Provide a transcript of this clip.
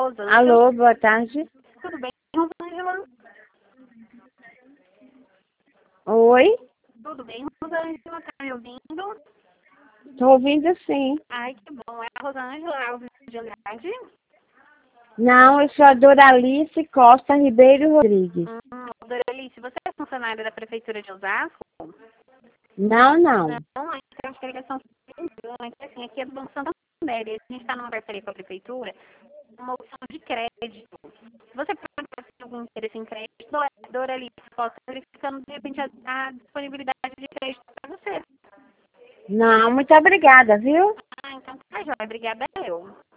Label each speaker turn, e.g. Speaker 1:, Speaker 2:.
Speaker 1: Rosângela.
Speaker 2: Alô, boa tarde.
Speaker 1: Tudo bem, Rosângela?
Speaker 2: Oi?
Speaker 1: Tudo bem, Rosângela? Tá me ouvindo?
Speaker 2: Tô ouvindo sim.
Speaker 1: Ai, que bom. É a Rosângela Alves de Andrade?
Speaker 2: Não, eu sou a Doralice Costa Ribeiro Rodrigues.
Speaker 1: Doralice, você é funcionária da Prefeitura de Osasco?
Speaker 2: Não, não.
Speaker 1: Não, então acho que a ligação foi engano. Assim, aqui é do Banco Santander. A gente está numa parceria com a Prefeitura, uma opção de crédito. Você pode ter algum interesse em crédito? Doralice, posso verificando, de repente, a disponibilidade de crédito para você.
Speaker 2: Não, muito obrigada, viu?
Speaker 1: Ah, então tá, joia. Obrigada, eu.